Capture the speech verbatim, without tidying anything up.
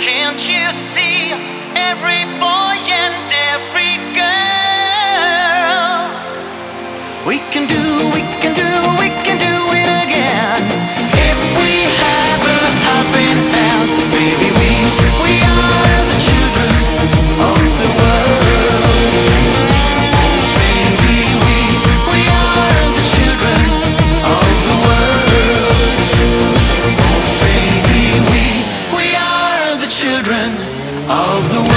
Can't you see every boy and every girl? We can do, we can do, we can do it again. If we have a helping hand, baby, we, we are the children of the world. Baby, we, we are the children of the world. Baby, we, we are the children of the world.